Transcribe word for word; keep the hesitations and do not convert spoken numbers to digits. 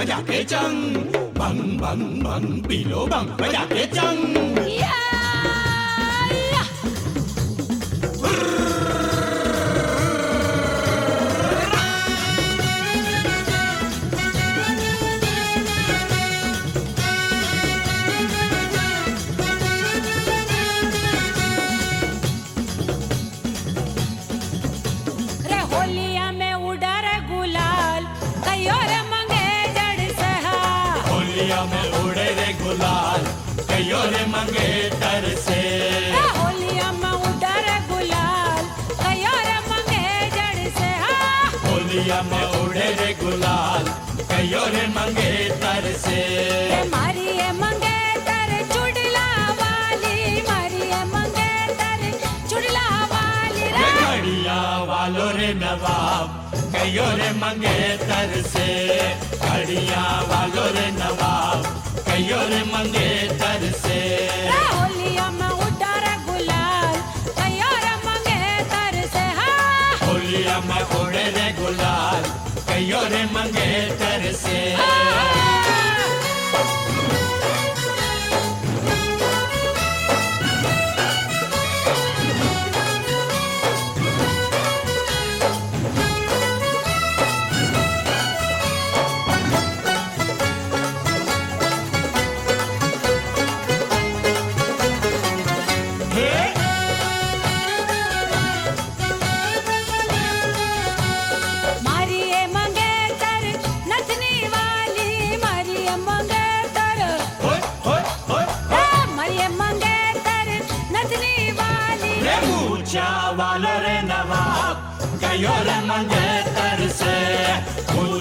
बजा के चंग, भंग भंग भंग पी लो भंग बजा के चंग। या, या। रे होलिया में उड़ा रे गुलाल, कहियो रे मंगे जड़ सहा। होलिया में उड़े रे गुलाल, कहियो रे मंगेतर से। रे होलिया में उड़ा रे गुलाल, कहियो रे मंगे जड़ सहा। होलिया में उड़े रे गुलाल, कहियो रे मंगेतर से। रे मारी ए मंगेतर चुड़ला वाली, मारी ए मंगेतर चुड़ला वाली रे रे। घड़िया वालो रे नवाब, कहियो रे मंगेतर से। घड़िया वालो रे नवाब, कहियो रे मंगेतर से। रे होलिया में उड़ा रे गुलाल, कहियो रे मंगेतर से हा। होलिया में उड़े रे गुलाल, कहियो रे मंगेतर से। मारी ए मंगेतर नथनी वाली, मारी ए मंगेतर होय होय होय ए, मारी ए मंगेतर नथनी वाली। रे मूछा वालो रे नवाब, कहियो रे मंगेतर से।